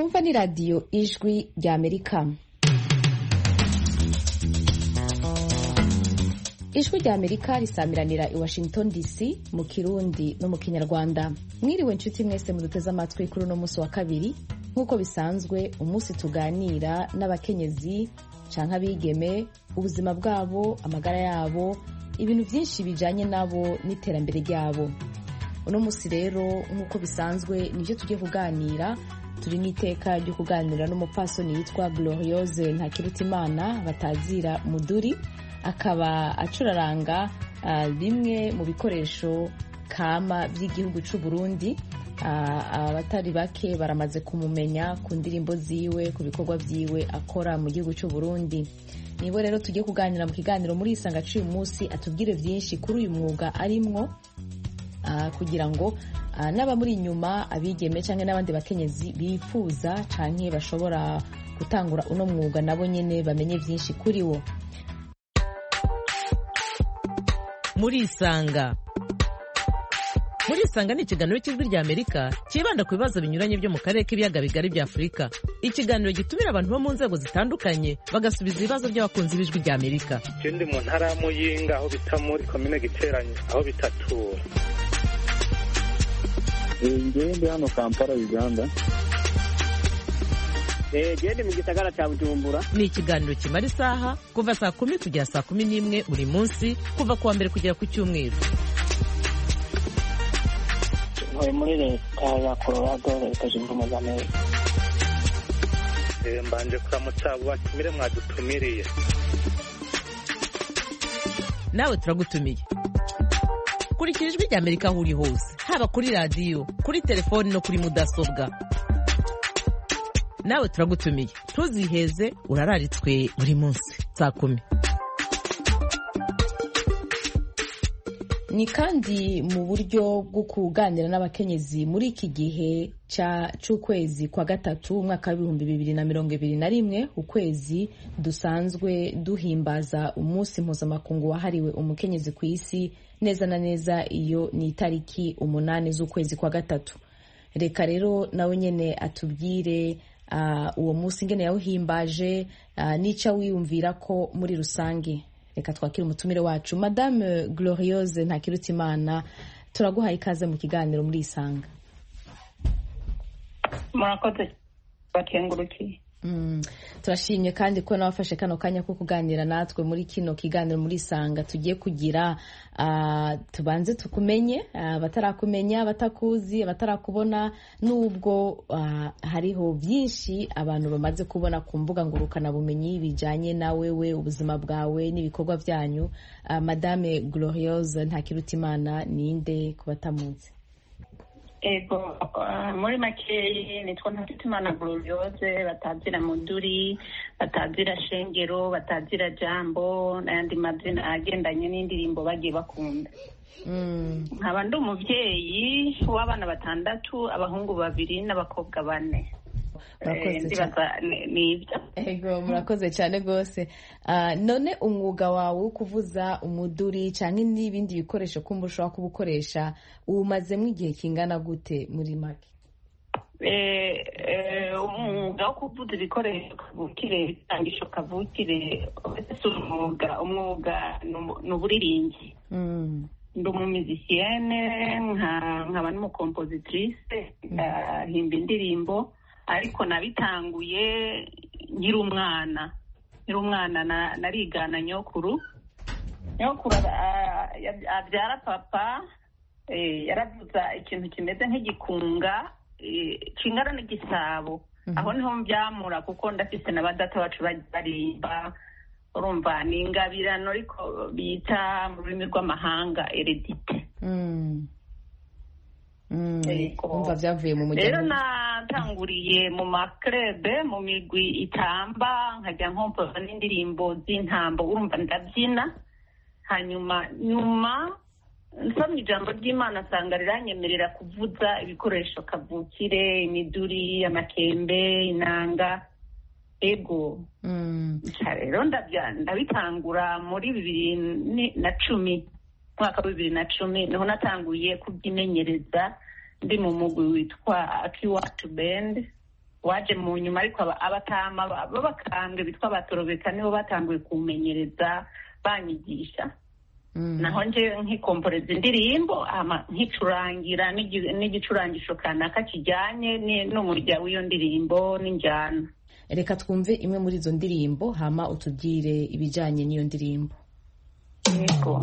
mwumva ni radiyo ijwi rya Amerika. Ijwi rya Amerika risamiranira i Washington DC mu Kirundi no mu Kinyarwanda. Mwiriwe nshuti mwese muduteze amatwi kuri uno munsi wa kabiri, nk'uko bisanzwe umunsi tuganira n'abakenyezi canke abigeme, ubuzima bwabo, amagara yabo, ibintu byinshi bijanye nabo n'iterambere ryabo. Uno munsi rero nk'uko bisanzwe nivyo tugiye kuganira. Turi n'iteka ryo kuganira n'umupfasoni yitwa Gloriose Ntakirutimana batazira Muduri, akaba acuraranga bimwe mu bikoresho kama by'igihugu c'u Burundi. Abatari bake baramaze kumumenya ku ndirimbo ziwe, ku bikorwa vyiwe akora mu gihugu c'u Burundi. Nibo rero tugiye kuganira mu kiganiro muri Isanga c'uyu munsi, atubwire vyinshi kuri uyu mwuga arimwo, kugira ngo n'abamuri inyuma, abigeme canke n'abandi bakenyezi bifuza canke bashobora gutangura uno mwuga nabo nyene bamenye vyinshi kuri wo. Muri Isanga ni ikiganiro cy'ijwi rya Amerika kibanda ku bibazo binyuranye byo mu karere k'ibiyaga bigari bya Afurika. Ikiganiro gitumira abantu bo mu nzego zitandukanye bagasubiza ibibazo by'abakunzi b'ijwi rya Amerika. Ndi mu ntara ya Muyinga, aho bita muri komine Giteranyi, aho bitatura. Ndi hano Kampala, Uganda. Ndi mu gisagara cya Bujumbura. Ni ikiganiro kimara isaha kuva saa 10 kugera saa 11 buri munsi, kuva kuwa mbere kugera ku cyumweru. Ntuye muri leta ya Colorado, leta zunze ubumwe za Amerika. Mbanje kuramutsa abo batumire mwadutumiriye. Nawe turagutumiye. Kurikira ijwi rya Amerika aho uri hose, haba kuri radiyo, kuri telefoni no kuri mudasobwa. Nawe turagutumiye, ntuziheze, urararitswe buri munsi saa 10. Ni kandi mu buryo bwo kuganira n'abakenyezi muri iki gihe c'ukwezi kwa gatatu umwaka wa 2021, ukwezi dusanzwe duhimbaza umunsi mpuzamakungu wahariwe umukenyezi ku isi. Neza na neza iyo ni itariki 8 z'ukwezi kwa gatatu. Reka rero nawe nyene atubwire uwo munsi ngene yawuhimbaje, nica wiyumvira ko muri rusange. Reka twakire umutumire wacu Madame Gloriose Ntakirutimana, turaguha ikaze mu kiganiro muri Isanga. Murakoze bakengurukiye. Turashimye kandi ko nawafashe kano kanya ko kuganira natwe muri kino kiganiro muri Isanga tugiye kugira. Tubanze tukumenye, batarakumenya, batakuzi, batarakubona, nubwo hariho byinshi abantu bamaze kubona ku mbuga ngurukana bumenyi bijanye na wewe, ubuzima bwawe n'ibikorwa byanyu. Madame Gloriose Ntakirutimana ninde kubatamuzi? Ego, muri makeyi nitwa Ntakirutimana Gloriose, batazira Muduri, batazira Shengero, batazira Jambo, n'ayandi mazina agendanye n'indirimbo bagiye bakunda. Nkaba ndi umuvyeyi w'abana 6, abahungu 2 n'abakobwa 4. Ego, murakoze cyane gose. None umwuga wawe wo kuvuza umuduri canke n'ibindi bikoresho kumva ushobora kubukoresha umazemo igihe kingana gute muri make? Umwuga wo kuvuza ibikoresho kavukire, bitangisho kavukire, umwuga n'uburirimbi. Ndi umumizisienne, nkaba n'umukompositrice, himba indirimbo, ariko nabitanguye nkiri umwana narigana nyokuru abyara papa, yaravuza ikintu kimeze nk'igikunga kingana n'igisabo. Aho niho mbyamura, kuko ndafise na badata bacu barimba. Urumva ni ingabirano ariko bita mu rurimi rw'amahanga heredite. Umva vyavuye mu mujyi. Rero natanguriye mu makrebe, mu migwi itamba, nkajya nkompoza n'indirimbo z'intambo, urumva ndabyina. Hanyuma nsomye ijambo ry'Imana asanga riranyemerera kuvuza ibikoresho kavukire, imiduri, amakembe, inanga. Ego, rero ndabitangura muri 2010. Mwaka wa 2010 niho natanguye kubyimenyereza, ndi mu mugwi witwa Akiwacu Band, waje mu nyuma ariko abatama b'abakambwe bitwa abatorobeka nibo batanguye kumenyereza banyigisha naho nje nkikomporeza indirimbo nkicurangira n'igicurangisho kanaka kijyanye n'umurya w'iyo ndirimbo n'injyana. Reka twumve imwe muri izo ndirimbo hama utubwire ibijyanye n'iyo ndirimbo. Yego.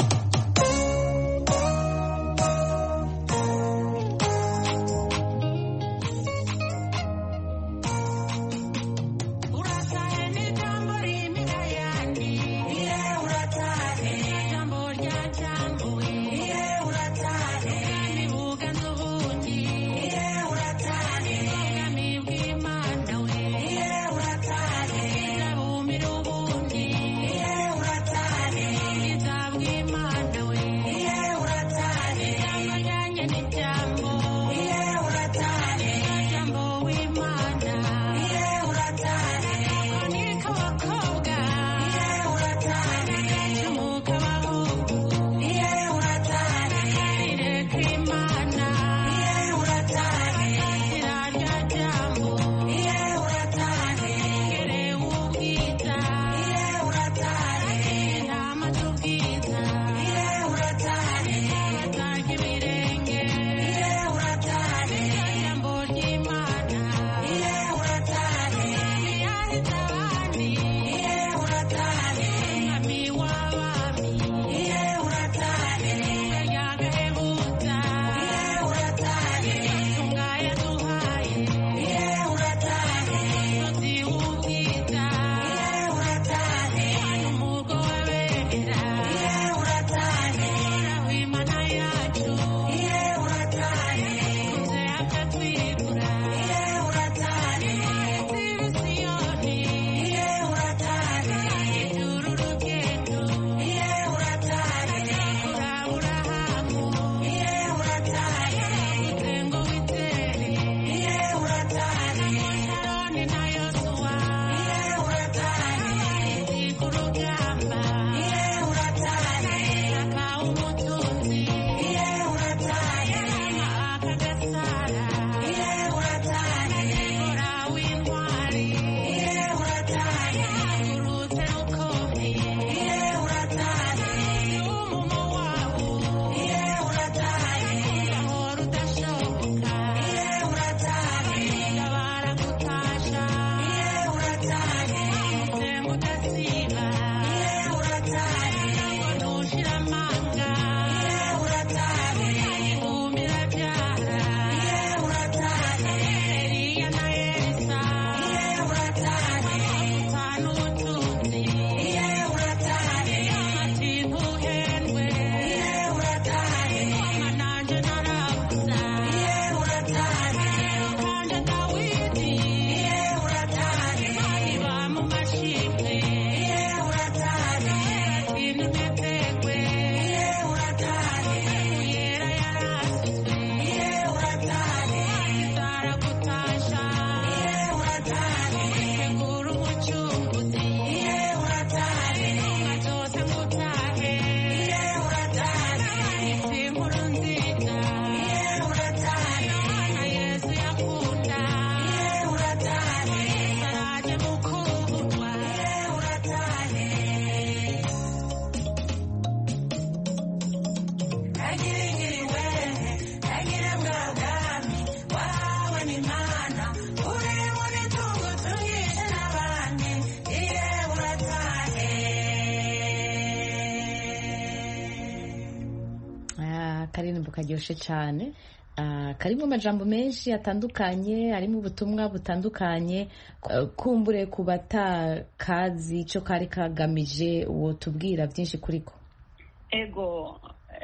Karirimbo karyoshe cyane, karimo amajambo menshi atandukanye, harimo ubutumwa butandukanye. Kumbure ku batakazi icyo kari kagamije, uwo tubwira byinshi kuri ko. Ego,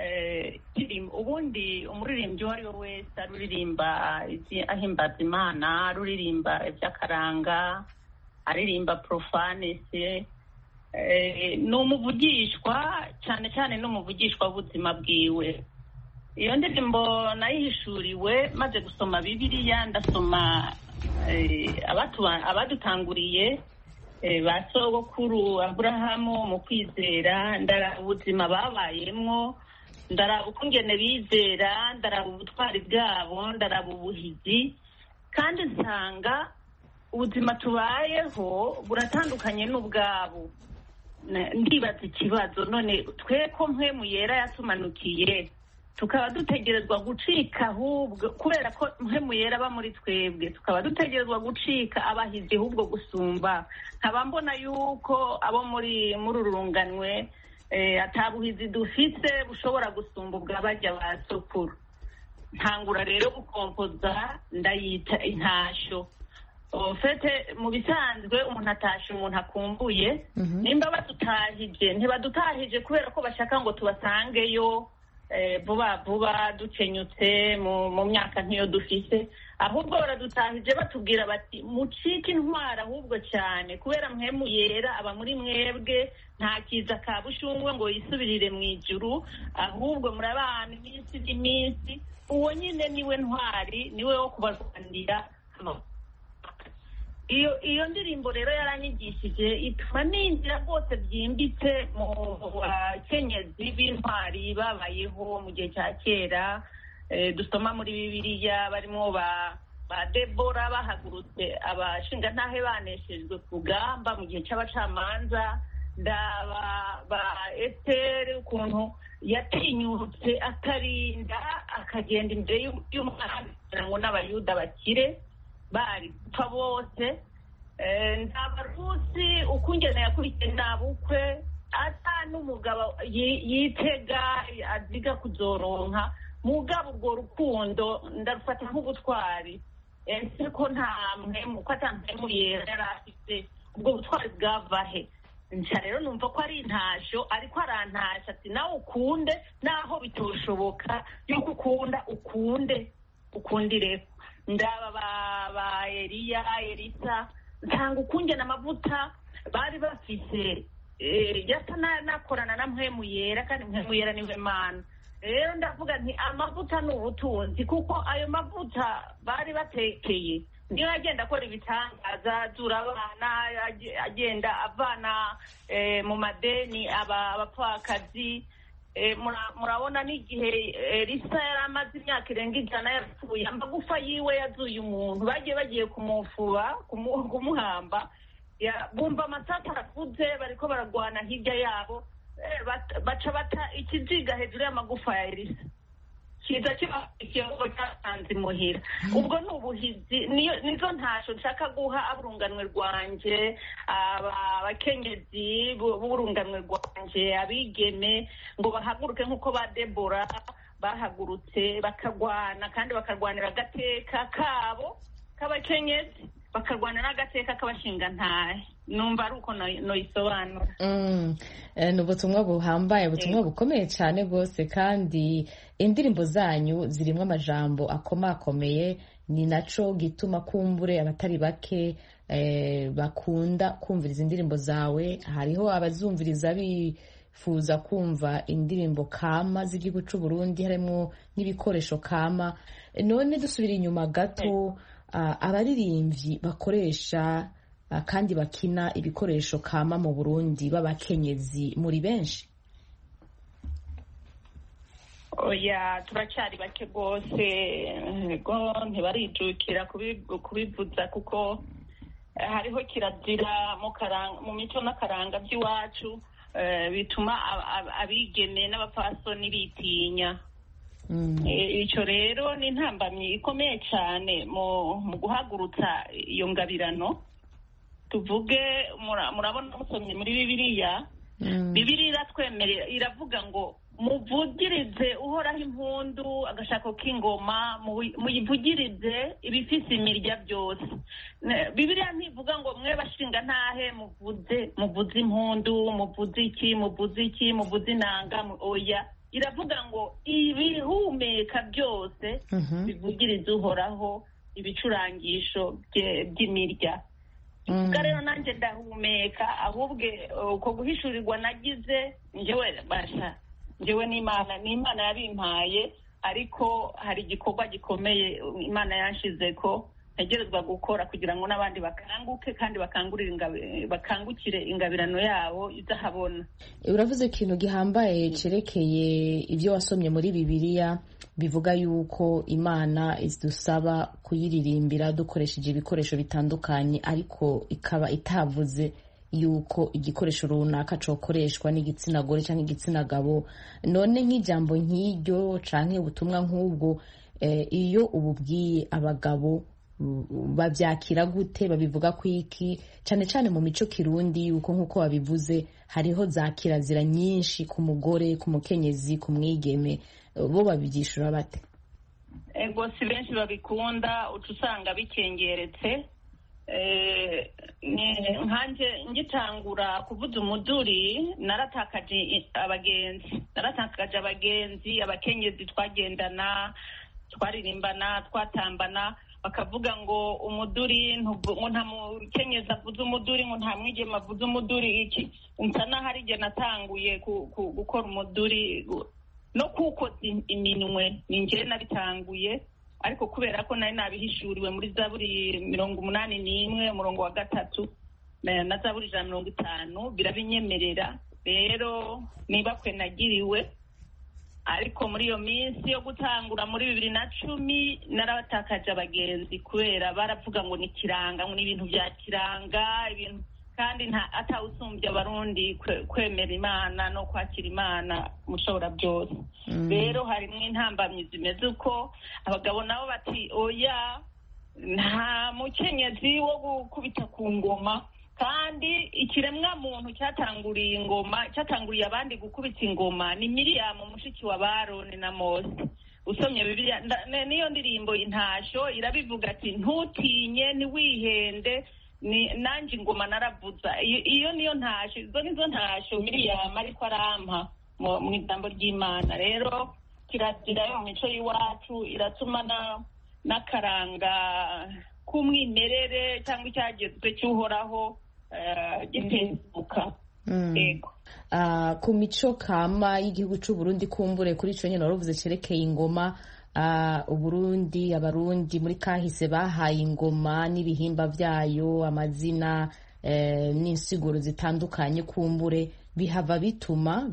ubundi umuririmbyi uwo ari we wese aruririmba ahimbaza Imana, aruririmba iby'akaranga, aririmba profanese, ni umuvugishwa cyane cyane n'umuvugishwa w'ubuzima bwiwe. Iyo ndirimbo nayihishuriwe maze gusoma Bibiliya, ndasoma abadutanguriye ba sogokuru Aburahamu mu kwizera, ndaraba ubuzima babayemwo, ndaraba ukungene bizera, ndaraba ubutwari bwabo, ndaraba ubuhizi, kandi nsanga ubuzima tubayeho buratandukanye n'ubwabo. Ndibaza ikibazo none twe ko mpwemu yera yatumanukiye tukaba dutegerezwa gucika ahubwo kubera ko mpwemu yera aba muri twebwe tukaba dutegerezwa gucika abahizi ahubwo gusumba. Nkaba mbona yuko abo muri ururunganwe atabuhizi dufite bushobora gusumba ubwabajya ba sokuru. Ntangura rero gukompoza ndayita intasho. Fete mu bisanzwe umuntu atashe umuntu akumbuye nimba badutahije ntibadutahije kubera ko bashaka ngo tubasangeyo vuba dukenyutse mu myaka nk'iyo dufise, ahubwo baradutahije batubwira bati mucike intwara ahubwo cyane kubera mpwemu yera aba muri mwebwe, nta kiza ka bushungwe ngo yisubirire mu ijuru, ahubwo murabana iminsi n'iminsi. Uwo nyine niwe ntwari, niwe wo kubarwanira. Iyo ndirimbo rero yaranyigishije ituma ninjira rwose byimbitse mu bakenyezi b'intwari babayeho mu gihe cya kera. Dusoma muri Bibiliya barimo ba Debora bahagurutse abashingantahe baneshejwe ku rugamba mu gihe cy'abacamanza, ba Esiteri ukuntu yatinyutse akarinda akagenda imbere y'umwami kugira ngo n'abayuda bakire bari gupfa bose. Ndabarusi ukungene yakurikiye nabukwe ata n'umugabo yitega aziga kuzoronka, mugabo urwo rukundo ndarufata nk'ubutwari. Ese ko nta mpemu ko ata mpemu yera yari afite, ubwo butwari bwavahe? Nca rero numva ko ari intasho, ariko arantasha ati nawe ukunde naho bitoshoboka yuko ukunda ukundire. Ndaba ba Eliya Elisa nsanga ukungena amavuta bari bafise yasa nakorana na mpwemu yera, kandi mpwemu yera niwe Mana. Rero ndavuga nti amavuta ni ubutunzi, kuko ayo mavuta bari batekeye niyo agenda akora ibitangaza, azura abana, agenda avana mu madeni abapfakazi. Murabona n'igihe Elisa yari amaze imyaka irenga 100 yapfuye, amagufa yiwe yazuye umuntu, bagiye kumufuba kumuhamba, bumva amasata aravuze bariko baragwana hirya yabo, baca bata ikiziga hejuru y'amagufa ya Elisa, kiza kibakiyeho cyasanze imuhira. Ubwo ni ubuhizi, nizo ntasho nshaka guha aburunganwe rwanje, abakenyezi b'urunganwe rwanje, abigeme, ngo bahaguruke nk'uko ba Debora bahagurutse bakagwana, kandi bakarwanira agateka kabo k'abakenyezi, bakarwana n'agateka k'abashingantahe. Numva ari uko noyisobanura. Ni ubutumwa buhambaye, ubutumwa bukomeye cyane rwose, kandi indirimbo zanyu zirimo amajambo akomakomeye. Ni naco gituma kumbure abatari bake bakunda kumviriza indirimbo zawe. Hariho abazumviriza bifuza kumva indirimbo kama z'igihugu cy'u Burundi, harimo n'ibikoresho kama. None dusubira inyuma gato, abaririmbyi bakoresha kandi bakina ibikoresho kama mu Burundi b'abakenyezi muri benshi? Oya, turacyari bake rwose, ntibarijukira kubivuza, kuko hariho kirazira mu mico n'akaranga by'iwacu bituma abigeme n'abapfasoni bitinya. Icyo rero ni intambamyi ikomeye cyane mu guhagurutsa iyo ngabirano. Tuvuge, murabona musomye muri Bibiliya, Bibiliya iratwemerera, iravuga ngo muvugirize uhoraho impundu, agashako k'ingoma, muyivugirize ibifise imirya byose. Bibiliya ntivuga ngo mwe bashinga ntahe muvuze impundu, muvuze inanga, oya. Iravuga ngo ibihumeka byose bivugirize uhoraho ibicurangisho by'imirya. Ubwo rero nanjye ndahumeka, ahubwo uko guhishurirwa nagize njyewe n'Imana yabimpaye, ariko hari igikorwa gikomeye Imana yanshize ko ntegerezwa gukora kugira ngo n'abandi bakanguke kandi bakangukire ingabirano yabo izahabona. Uravuze ikintu gihambaye cerekeye ibyo wasomye muri Bibiliya, bivuga yuko Imana idusaba kuyiririmbira dukoresheje ibikoresho bitandukanye, ariko ikaba itavuze yuko igikoresho runaka cokoreshwa n'igitsina gore cyangwa igitsina gabo. None nk'ijambo nk'iryo canke ubutumwa nk'ubwo iyo ububwiye abagabo babyakira gute, babivuga ku iki, cyane cyane mu mico kirundi yuko nk'uko babivuze hariho za kirazira nyinshi ku mugore, ku mukenyezi, ku mwigeme, bo babyishura bate? Ego si benshi babikunda, uca usanga bikengeretse. Nkanje ngitangura kuvuza umuduri naratakaje abagenzi, abakenyezi twagendana, twaririmbana, twatambana, bakavuga ngo umuduri ngo nta mukenyezi avuze umuduri, ngo nta mwigeme avuze umuduri. Iki nsa naho ari jye natanguye gukora umuduri no kuwukoza iminwe, ni njye nabitanguye, ariko kubera ko nari nabihishuriwe muri Zaburi 81 umurongo wa 3 na Zaburi 150 birabinyemerera. Rero niba kwe nagiriwe, ariko muri iyo minsi yo gutangura muri 2010 narabatakaje abagenzi kubera baravuga ngo ni kiranga, ngo ni ibintu bya kiranga, ibintu kandi atawusumbye abarundi kwemera Imana no kwakira Imana mushobora byose. Rero harimo intambamyi zimeze uko abagabo nabo bati oya, nta mukenyezi wo gukubita ku ngoma, kandi ikiremwa muntu cyatanguriye abandi gukubita ingoma ni Miriyamu mushiki wa Baroni na Mose. Usomye Bibiliya niyo ndirimbo intasho irabivuga ati ntutinye ntiwihende nanjye ingoma naravuza. Iyo niyo ntasho, izo nizo ntasho Miriyamu ariko arampa mu ijambo ry'Imana. Rero kirazira yo mu mico y'iwacu iratuma n'akaranga k'umwimerere cyangwa icyagezwe cy'uhoraho gitezuka. Yego. Ku mico kama y'igihugu cy'u Burundi kumbure kuri ico nyene waravuze cerekeye ingoma, abarundi muri kahise bahaye ingoma n'ibihimba vyayo amazina n'insiguro zitandukanye, kumbure bihava bituma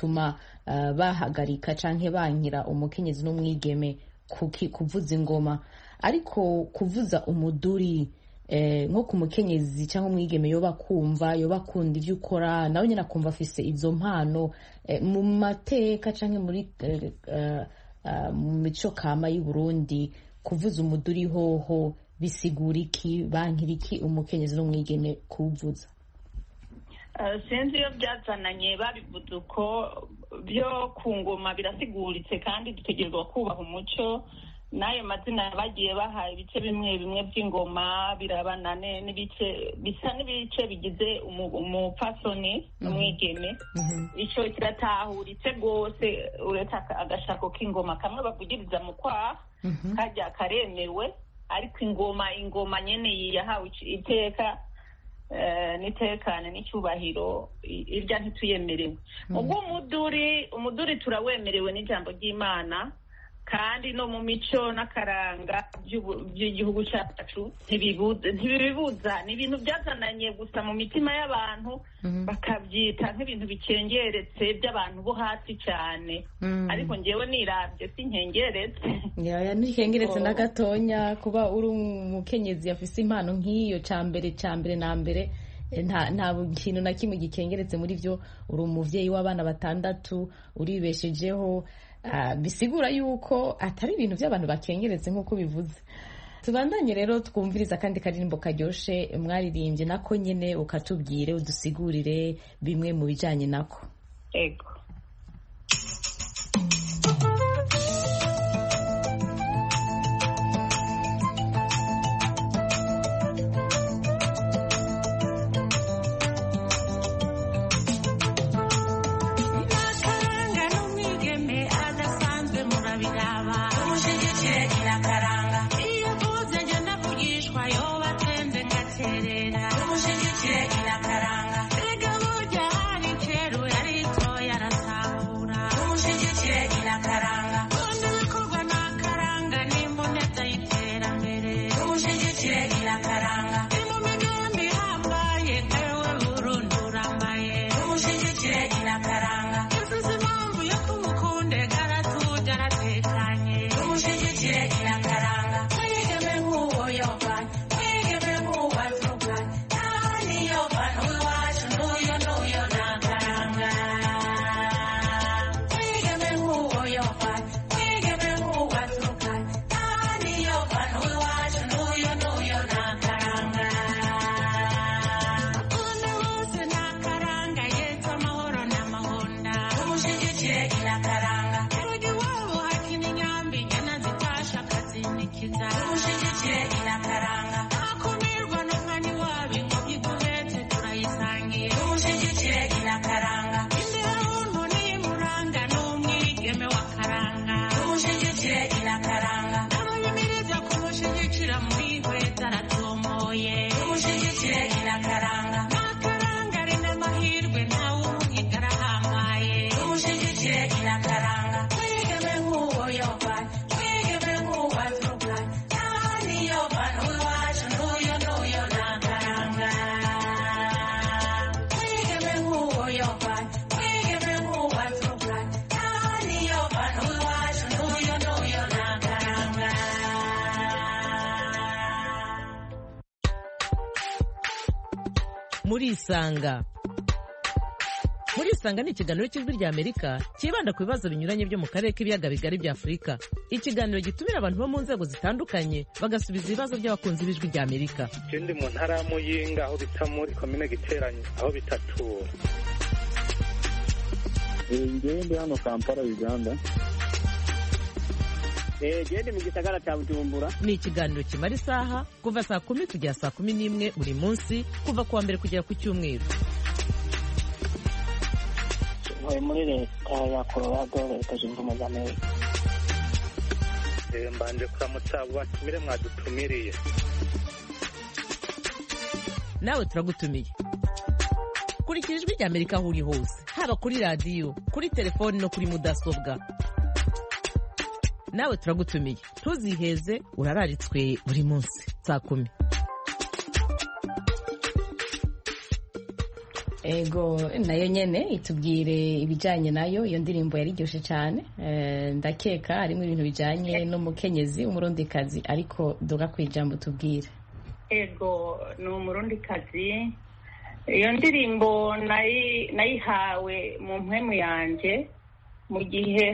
bahagarika canke bankira umukenyezi n'umwigeme kuvuza ingoma. Ariko kuvuza umuduri nko ku mukenyezi cyangwa umwigeme yoba akunda ibyo ukora, nawe nyine akumva afise izo mpano, mu mateka cyangwa muri mu mico kama y'u Burundi kuvuza umuduri hoho bisigura iki, bankira iki umukenyezi n'umwigeme kuvuza? Sinzi iyo byazananye babivuze uko byo ku ngoma birasiguritse, kandi dutegerezwa kubaha umuco n'ayo mazina bagiye bahaye ibice bimwe bimwe by'ingoma birabanane n'ibice bisa n'ibice bigize umupfasoni n'umwigeme. Ico kiratahuritse rwose, uretse agashako k'ingoma kamwe bavugiriza mu kwaha kajya karemewe, ariko ingoma nyene yahawe iteka nitekane n'icyubahiro, irya ntituyemerewe. Ubwo umuduri turawemerewe n'ijambo ry'Imana, kandi no mu mico n'akaranga by'igihugu cyacu ntibibibuza. Ni ibintu byazananye gusa mu mitima y'abantu, bakabyita nk'ibintu bikengeretse by'abantu bo hasi cyane. Ariko njyewe nirabye sinkengeretse. Ntikengeretse na gatonya. Kuba uri umukenyezi afise impano nk'iyo cambere na mbere, nta kintu na kimwe gikengeretse muri byo. Uri umuvyeyi w'abana 6, uribeshejeho, bisigura yuko atari ibintu by'abantu bakengeretse nk'uko bivuze. Tubandanye rero twumviriza kandi karirimbo karyoshe mwaririmbye nako nyene, ukatubwire udusigurire bimwe mu bijanye nako. Ego. Karanga, Umushigikire inakaranga. Rudi wabo hakini nyambi nyana zitasha kazinikiza. Umushigikire inakaranga. Akumirwa n'umwani wabi ngo biguhetse turayisangiye. Umushigikire inakaranga. Imbere y'umuntu n'imuranga n'umwigeme wa karanga. Umushigikire inakaranga. N'ababimiriza kumushigikira muri hwe zaratomoye. Umushigikire inakaranga. Nakaranga rina mahirwe ntawe umuhigara hambaye. Umushigikire inakaranga. Twigeme nk'uwo yoba, twigeme nk'uwo azuka. Nani yoba n'uwacu n'uyo n'uyo nakaranga. Twigeme nk'uwo yoba, twigeme nk'uwo azuka. Nani yoba n'uwacu n'uyo n'uyo nakaranga. Murisanga. Murisanga ni ikiganiro cy'ijwi rya Amerika cyibanda ku bibazo binyuranye byo mu karere k'ibiyaga bigari bya Afurika. Ikiganiro gitumira abantu bo mu nzego zitandukanye bagasubiza ibibazo by'abakunzi b'ijwi rya Amerika. Ikindi mu ntara ya Muyinga aho bita muri komine Giteranyi aho bitatura. Njyewe ndi hano Kampala Uganda. Gende mu gisagara cya Bujumbura. Ni ikiganiro kimara isaha kuva saa 10 kugera saa 11 buri munsi kuva kuwa mbere kugera ku cyumweru. Ntuye muri leta ya Colorado leta zunze ubumwe za Amerika. Mbanje kuramutsa abo batumire mwadutumiriye. Nawe turagutumiye. Kurikira ijwi rya Amerika aho uri hose, haba kuri radiyo, kuri telefoni no kuri mudasobwa. Nawe turagutumiye. Ntuziheze, urararitswe buri munsi saa 10. Ego nayo nyene itubwire ibijanye nayo iyo ndirimbo yariryoshe cyane. Ndakeka harimo ibintu bijanye n'umukenyezi umurundikazi, ariko doga kwijambo tubwire. Ego ni umurundikazi. Iyo ndirimbo nayihawe mu mpwemu yanje mu gihe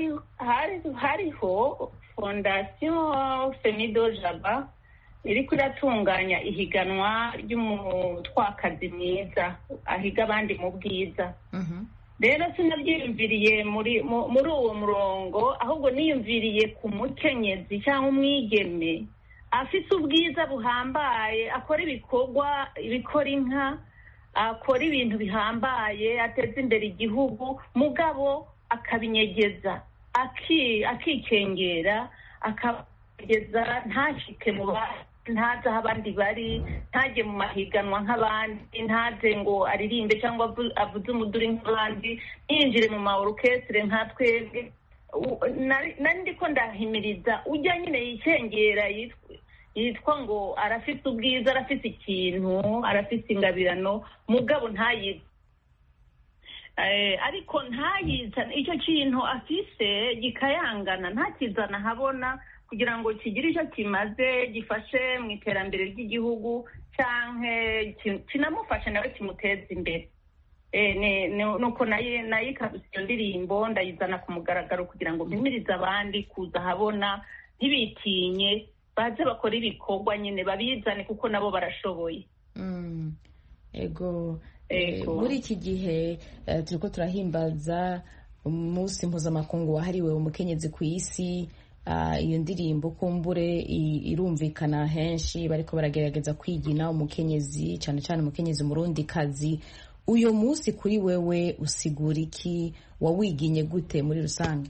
hariho Fondation Femido Jaba iriko iratunganya ihiganwa ry'umutwakazi mwiza ahiga abandi mu bwiza. Rero sinabyiyumviriye muri uwo murongo, ahubwo niyumviriye ku mukenyezi cyangwa umwigeme afise ubwiza buhambaye, akora ibikorwa bikora inka, akora ibintu bihambaye, ateza imbere igihugu, mugabo akabinyegeza, akikengera, akageza ntashike mu ntaze aho abandi bari, ntajye mu mahiganwa nk'abandi, ntaze ngo aririmbe cyangwa avuze umuduri nk'abandi, yinjire mu ma orchestre nka twebwe. Nari ndiko ndahimiriza ujya nyine yikengera yitwa ngo arafise ubwiza, arafise ikintu, arafise ingabirano, mugabo ntayize. Ariko ntayizana icyo kintu afise gikayangana, ntakizana habona kugira ngo kigire icyo kimaze gifashe mu iterambere ry'igihugu canke kinamufashe nawe kimuteza imbere. Nuko nayikabise iyo ndirimbo ndayizana ku mugaragaro kugira ngo mpimirize abandi kuza habona, ntibitinye, baze bakora ibikorwa nyine babizane kuko nabo barashoboye. Ego muri iki gihe turiko turahimbaza umunsi mpuzamakungu wahariwe umukenyezi ku isi. Iyo ndirimbo kumbure irumvikana henshi, bariko baragerageza kwigina umukenyezi, cyane cyane umukenyezi umurundikazi. Uyo munsi kuri wewe usigura iki? Wawiginye gute muri rusange?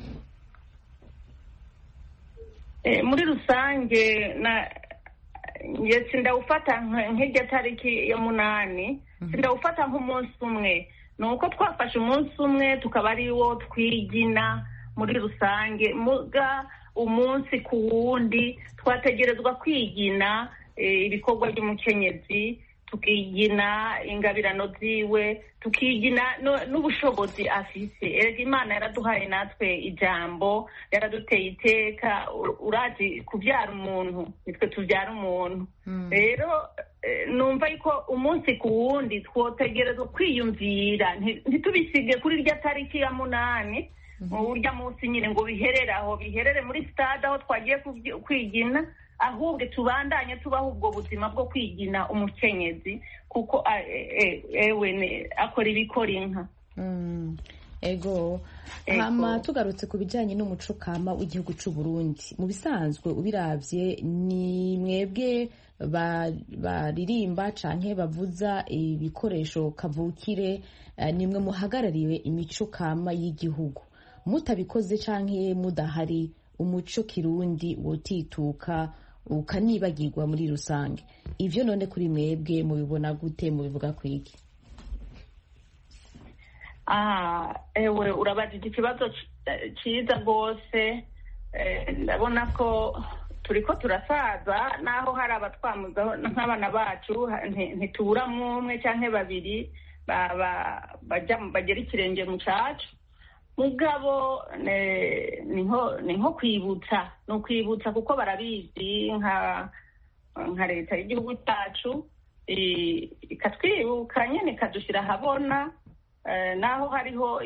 Muri rusange sindawufata nk'irya tariki ya 8, sindawufata nk'umunsi umwe. Nuko twafashe umunsi umwe tukaba ari wo twigina muri rusange, muga umunsi ku wundi twategerezwa kwigina ibikorwa by'umukenyezi, tukigina ingabirano ziwe, tukigina n'ubushobozi afise. Erega Imana yaraduhaye natwe ijambo, yaraduteye iteka, urazi kubyara umuntu, nitwe tubyara umuntu. Rero numva yuko umunsi ku wundi twotegerezwa kwiyumvira, ntitubisige kuri rya tariki ya 8 urya munsi nyine ngo biherere muri stade aho twagiye kwigina, ahubwo tubandanye tubaho ubwo buzima bwo kwigina umukenyezi kuko akora ibikora inka. ego hama tugarutse ku bijyanye n'umuco kama w'igihugu cy'u Burundi, mu bisanzwe ubiravye ni mwebwe baririmba canke bavuza ibikoresho kavukire, nimwe muhagarariwe imico kama y'igihugu. Mutabikoze canke mudahari, umuco kirundi wotituka ukanibagirwa muri rusange. Ivyo none kuri mwebwe mubibona gute, mubivuga kwiki? Ewe urabajije ikibazo cyiza rwose. Ndabona ko turiko turasaza, naho hari abatwamuzaho nk'abana bacu ntituburamwo umwe canke babiri bagera ikirenge mu cacu. Mugabo ni nko kwibutsa, ni ukwibutsa kuko barabizi nka leta y'igihugu cyacu ikatwibuka nyine ikadushyira ahabona, naho hariho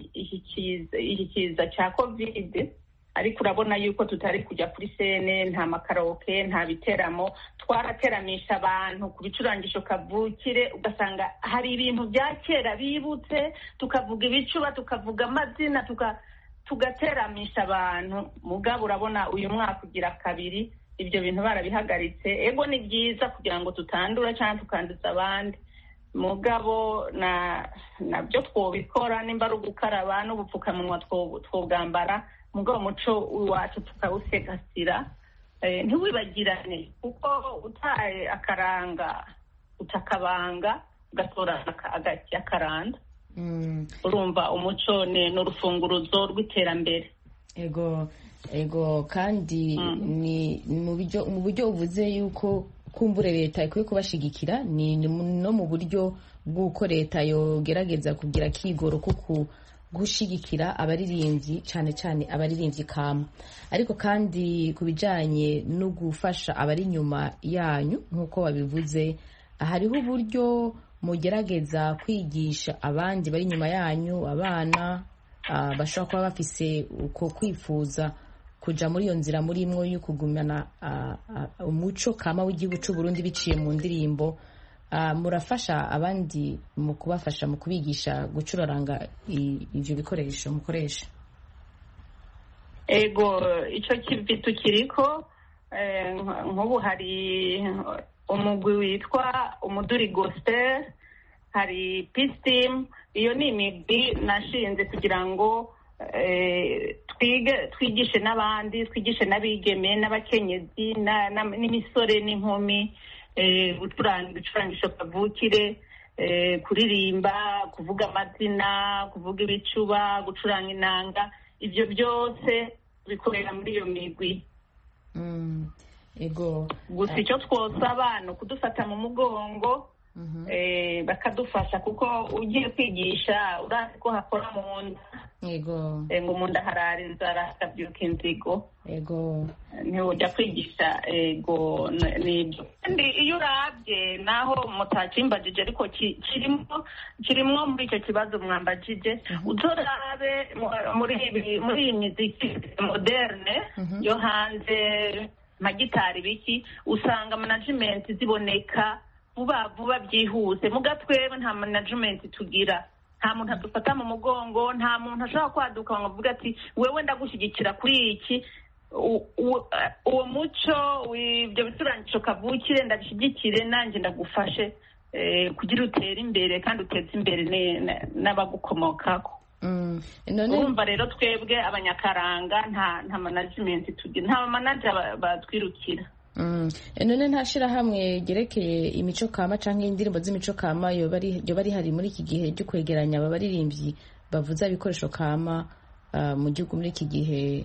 iki kiza cya kovide, ariko urabona yuko tutari kujya kuri sene, nta makaroke, nta biteramo. Twarateramisha abantu ku bicurangisho kavukire, ugasanga hari ibintu bya kera bibutse, tukavuga ibicuba, tukavuga amazina, tugateramisha abantu. Mugabo urabona uyu mwaka ugira kabiri ibyo bintu barabihagaritse. Ego ni byiza kugira ngo tutandura cyangwa tukanduza abandi, mugabo nabyo twobikora, nimba ari ugukaraba n'ubupfukamunwa twobwambara, mugabo umuco wacu tukawusegasira, ntiwibagirane, kuko utaye akaranga utakabanga ugatora agati akaranda. Urumva umuco ni urufunguruzo rw'iterambere. Ego kandi ni mu buryo uvuze yuko kumbure leta ikwiye kubashigikira, ni no mu buryo bw'uko leta yogerageza kugira kigoro kuko gushigikira abaririmbyi, cyane cyane abaririmbyi kama. Ariko kandi ku bijyanye no gufasha abari inyuma yanyu nk'uko babivuze, hariho uburyo mugerageza kwigisha abandi bari inyuma yanyu, abana bashobora kuba bafise uko kwifuza kuja muri iyo nzira murimwo yo kugumana umuco kama w'igihugu cy'u Burundi biciye mu ndirimbo. Murafasha abandi mu kubafasha mu kubigisha gucuraranga ivyo bikoresho mukoresha? Ego ico kivitu kiriko, nk'ubu hari umugwi witwa umuduri gospel, hari peace team. Iyo ni imigwi nashinze kugira ngo twigishe n'abandi, twigishe n'abigeme n'abakenyezi n'imisore n'inkumi gucuranga ibicurangisho kavukire, kuririmba, kuvuga amazina, kuvuga ibicuba, gucuranga inanga. Ibyo byose bikorera muri iyo migwi. Gusa icyo twosaba ni ukudufata mu mugongo, bakadufasha, kuko ugiye kwigisha urazi ko hakora mu nda, ngo mu nda harara inzara hakabyuka inzigo, ntiwujya kwigisha. Nibyo kandi iyo urabye naho mutakimbajije, ariko kirimo muri icyo kibazo mwambajije, uzorabe muri iyi miziki moderne yo hanze, nka gitari biki, usanga management ziboneka vuba byihuse. Muga twebwe nta management tugira, nta muntu adufata mu mugongo, nta muntu ashobora kwaduka ngo avuga ati wewe ndagushyigikira kuri iki. Uwo muco w'ibyo bicurangisho kavukire ndabishyigikire, nanjye ndagufashe kugira utere imbere kandi uteze imbere n'abagukomokako. Urumva rero twebwe abanyakaranga nta management tugira, nta manager batwirukira. None nta shirahamwe gerekeye imico kama canke indirimbo z'imico kama yoba rihari muri iki gihe ryo kwegeranya aba baririmbyi bavuza ibikoresho kama mu gihugu muri iki gihe,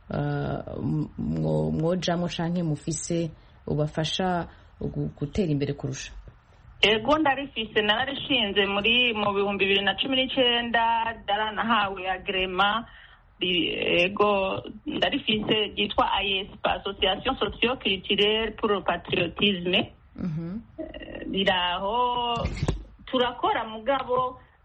mwojamwo canke mufise ubafasha gutera imbere kurusha? Ego ndarifise, nararishinze mu 2019, daranahawe agrema. Ego ndarifise ryitwa AESP, Association Socio-Culturelle pour le Patriotisme. Riraho turakora, mugabo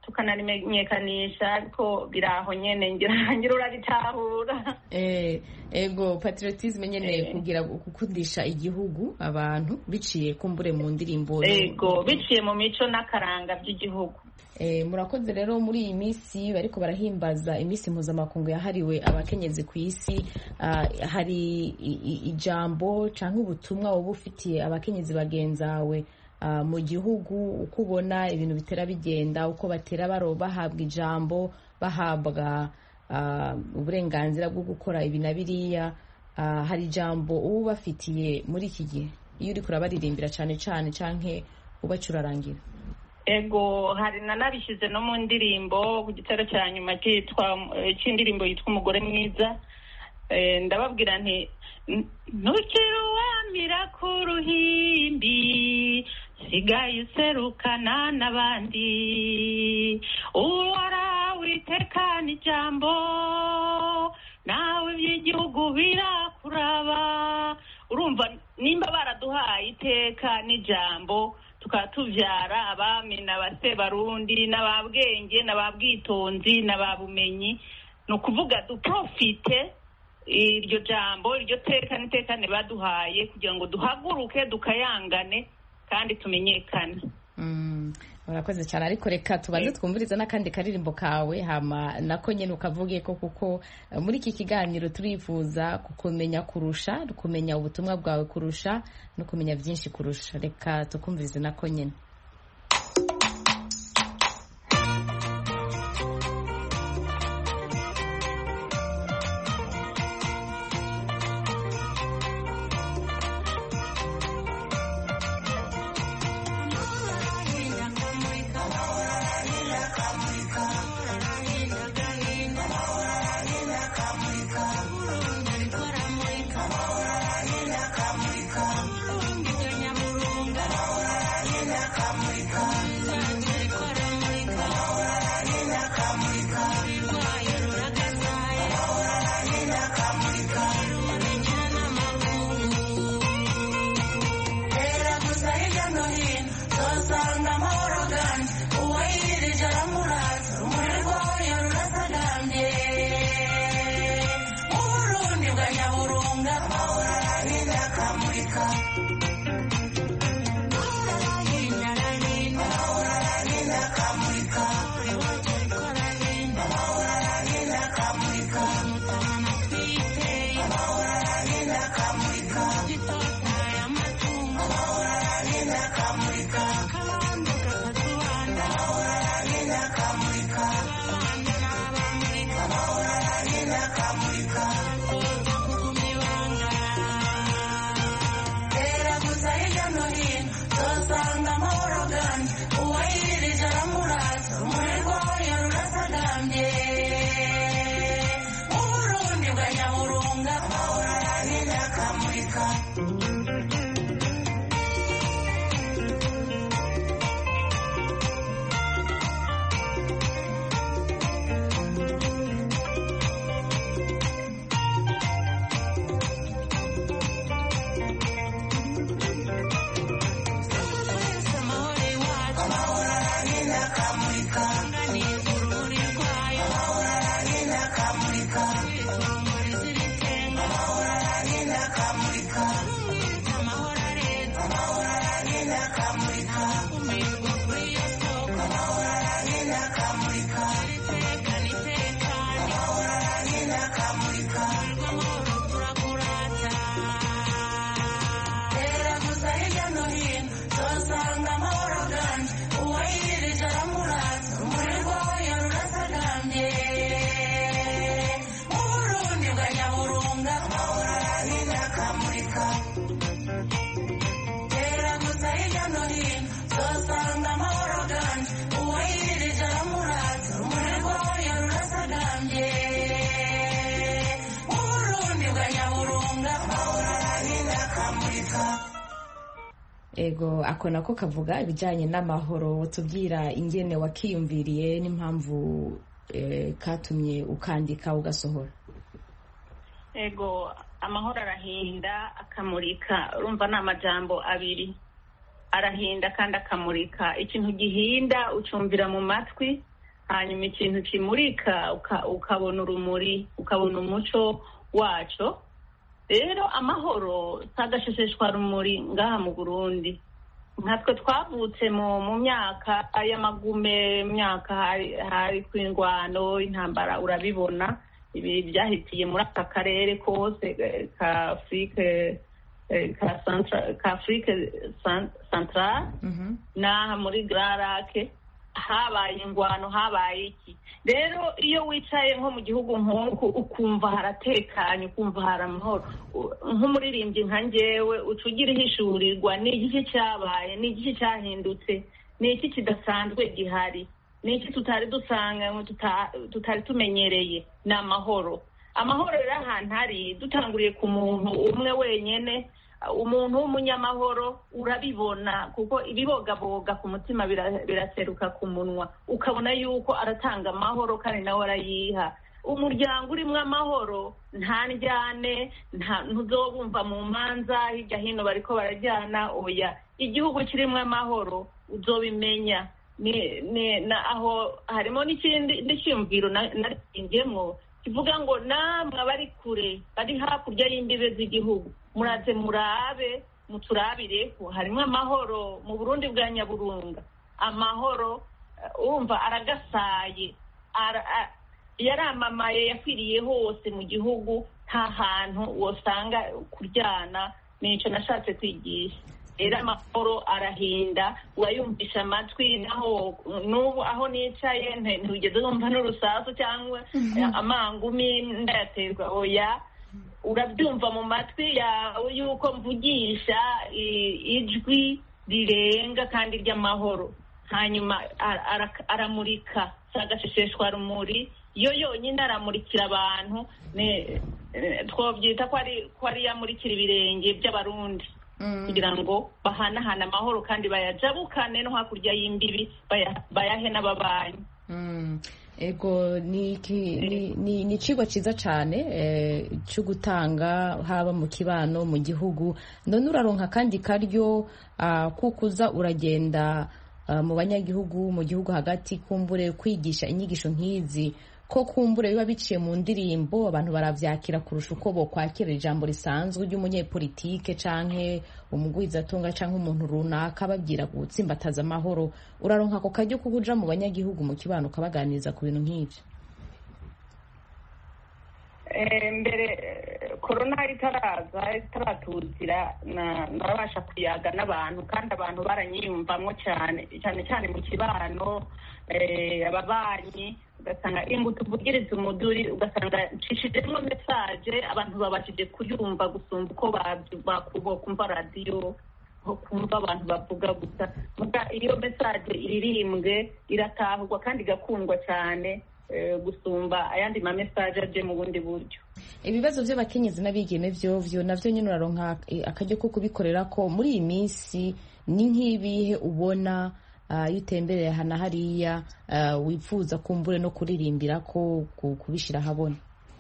tukanarimenyekanisha, ariko biraho nyene ngira urabitahura. Ego patriotisme nyene kugira gukundisha igihugu abantu biciye kumbure mu ndirimbo, ego biciye mu mico n'akaranga by'igihugu. Murakoze rero. Muri iyi minsi bariko barahimbaza iminsi mpuzamakungu yahariwe abakenyezi ku isi, hari ijambo canke ubutumwa woba ufitiye abakenyezi bagenzawe mu gihugu, uko ubona ibintu bitera bigenda, uko batera bahabwa ijambo, bahabwa uburenganzira bwo gukora ibi na biriya, hari ijambo uba ubafitiye muri iki gihe iyo uriko urabaririmbira cane cane canke ubacurarangira? Ego hari nanabishyize no mu ndirimbo ku gitero cya nyuma cy'indirimbo yitwa Umugore Mwiza. Ndababwira nti ntukiri uwamira ku ruhimbi, sigaye userukana n'abandi, uwarawe itekana ijambo, nawe iby'igihugu birakuraba. Urumva nimba baraduhaye iteka n'ijambo, tukaba tuvyara abami n'abasebarundi n'ababwenge n'ababwitonzi n'ababumenyi, ni ukuvuga duprofite iryo jambo, iryo teka n'itekane baduhaye kugira ngo duhaguruke dukayangane kandi tumenyekane. Urakoze cyane, ariko reka tubanze twumviriza n'akandi karirimbo kawe hama nako nyene ukavuge ko, kuko muri iki kiganiro turifuza kukumenya kurusha, kumenya ubutumwa bwawe kurusha no kumenya byinshi kurusha. Reka tukumvirize nako nyene. Ego ako nako kavuga ibijyanye n'amahoro, tubwira ingene wakiyumviriye n'impamvu katumye ukandika ugasohora. Ego amahoro arahinda akamurika, urumva ni amajambo abiri, arahinda kandi akamurika. Ikintu gihinda ucumvira mu matwi, hanyuma ikintu kimurika ukabona urumuri, ukabona umuco waco. Rero amahoro sagashesheshwa rumuri ngaha mu Burundi. Nkatwe twavutse mu myaka y'amagume, myaka hari kwingwano, intambara, urabibona ibi byahitiye muri aka karere kose ka Afrique Central n'aha muri Grand Lac habaye ingwano, habaye iki. Rero iyo wicaye nko mu gihugu nk'uku ukumva haratekanye, ukumva hari amahoro, nk'umuririmbyi nka njyewe ucugira ihishurirwa n'iki cyabaye, n'iki cyahindutse, n'iki kidasanzwe gihari, n'iki tutari dusanga, tutari tumenyereye. Ni amahoro. Amahoro rero ahantu hari, dutanguriye ku muntu umwe wenyene, umuntu w'umunyamahoro urabibona, kuko ibibogaboga ku mutima biraseruka ku munwa, ukabona yuko aratanga amahoro kandi nawe arayiha. Umuryango urimwo amahoro nta njyane, ntuzobumva mu manza hirya hino bariko barajyana, oya. Igihugu kirimwo amahoro uzobimenya. Aho harimo n'ikindi cyumviro naringemwo kivuga ngo namwe bari kure, bari hakurya y'imbibe z'igihugu, muraze murabe, muturabire ko harimo amahoro mu Burundi bwa Nyaburunga. Amahoro urumva aragasaye, yaramamaye, yakwiriye hose mu gihugu, nta hantu wosanga kuryana. Nico nashatse kwigisha. Rero amahoro arahinda, urayumvisha amatwi, naho n'ubu aho nicaye ntugeze wumva n'urusasu cyangwa amangumi ndayaterwa, oya. Urabyumva mu matwi yawe yuko mvugisha ijwi rirenga kandi ry'amahoro. Hanyuma aramurika, sagashesheshwa rumuri, yo yonyine aramurikira abantu. Twobyita ko ari yamurikira ibirenge by'abarundi, kugira ngo bahanahane amahoro kandi bayajabukane no hakurya y'imbibi, bayahe n'ababanyi. Ego ni icigwa ciza cane cyo gutanga, haba mu kibano, mu gihugu. None uraronka kandi karyo kukuza uragenda mu banyagihugu, mu gihugu hagati, kumbure kwigisha inyigisho nk'izi, ko kumbure biba biciye mu ndirimbo, abantu baravyakira kurusha uko bokwakira ijambo risanzwe ry'umunyepolitike canke umugwizatunga canke umuntu runaka babwira gutsimbataza amahoro. Uraronka ako karyo ko kuja mu banyagihugu, mu kibano, ukabaganiriza ku bintu nk'ivyo? Mbere korona itaratuzira narabasha kuyaga n'abantu, kandi abantu baranyiyumvamwo cyane cyane mu kibano, ababanyi. Ugasanga imbuto uvugiriza umuduri, ugasanga nshishijemo mesaje, abantu babashije kuyumva gusumba uko bakumva radiyo, kumva abantu bavuga gusa. Iyo mesaje iririmbwe iratahurwa kandi igakundwa cyane gusumba ayandi ma message aje mu bundi buryo. Ibibazo by'abakenyezi n'abigeme vyovyo navyo nyine uraronka akaryo ko kubikorera ko muri iyi minsi. Ni nk'ibihe ubona iyo utembereye hana hariya wifuza kumbure no kuririmbira ko kubishira habona?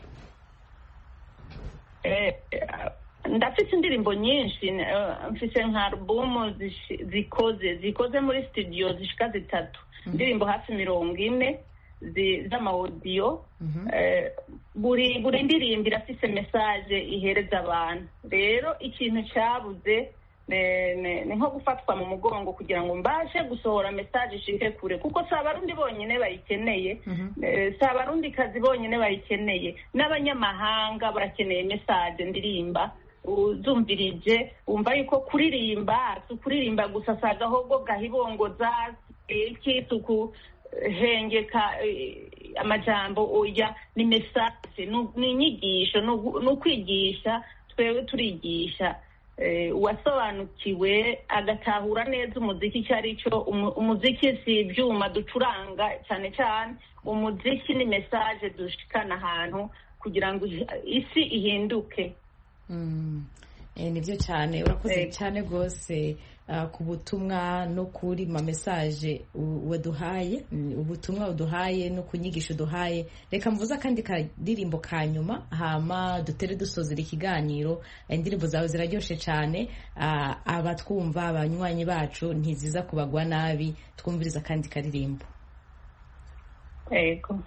Ndafite indirimbo nyinshi, mfise nka album zikoze muri studio zishika 3, indirimbo hafi 40 z'amaudio. Buri ndirimbo irafise message ihereza abantu. Rero ikintu cyabuze ni nko gufatwa mu mugongo kugira ngo mbashe gusohora message ishike kure, kuko si abarundi bonyine bayikeneye, si abarundi kazi bonyine bayikeneye, n'abanyamahanga barakeneye message ndirimba. Uzumvirije wumva yuko kuririmba si ukuririmba gusa, si agahogo gahibongoza ikisuku hengeka amajambo, oya, ni message, ni inyigisho, ni ukwigisha. Twewe turigisha uwasobanukiwe agatahura neza umuziki icyo ari cyo. Umuziki si ibyuma ducuranga cyane cyane, umuziki ni message dushikana ahantu kugira ngo isi ihinduke. Nibyo cyane, urakoze cyane rwose ku butumwa no kuri ma message waduhaye, ubutumwa uduhaye no kunyigisha uduhaye. Reka mvuza kandi kadirimbo ka nyuma, hama dutere dusozera ikiganiro. Indirimbo zawe ziraryoshe cyane, abatwumva, abanywanyi bacu ntiziza kubagwa nabi. Twumviriza kandi kadirimbo. yego.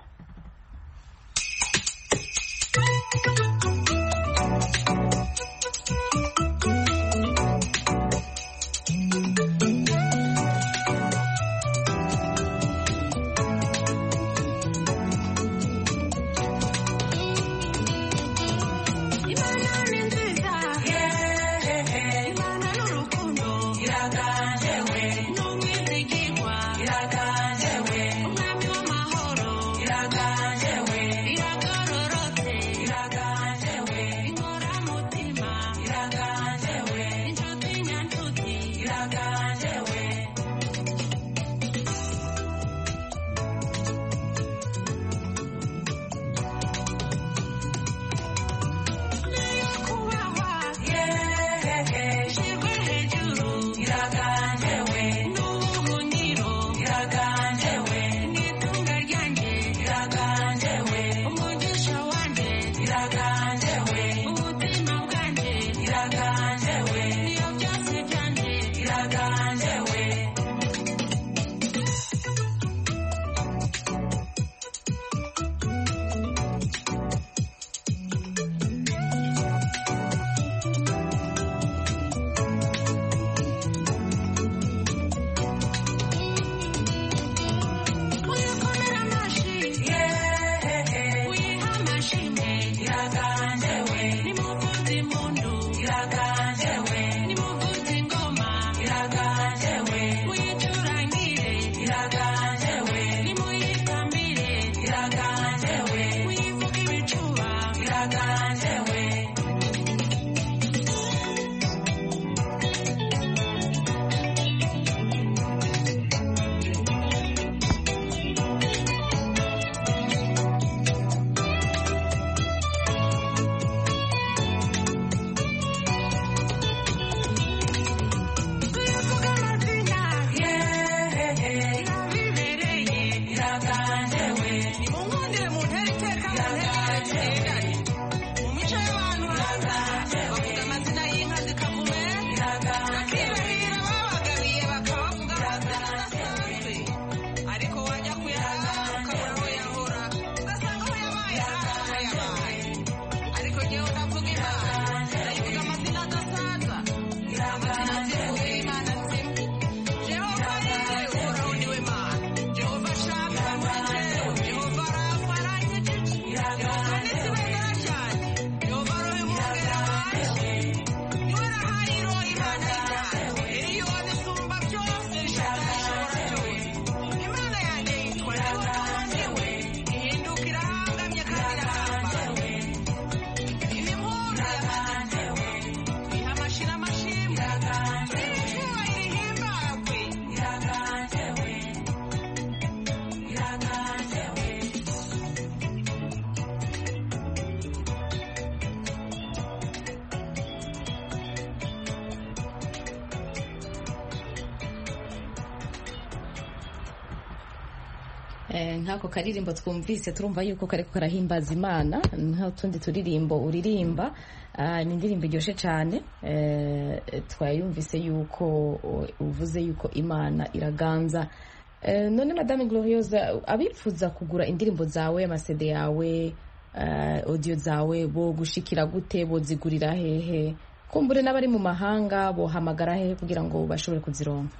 nk'ako karirimbo twumvise turumva yuko kariko karahimbaza Imana nk'utundi turirimbo uririmba ni indirimbo iryoshe cyane twayumvise yuko uvuze yuko Imana iraganza. None Madame Glorieuse, abifuza kugura indirimbo zawe, amasede yawe, audio zawe, bo gushikira gute, bo zigurira hehe? Kumbure n'abari mu mahanga bo hamagara hehe kugira ngo bashobore kuzironka?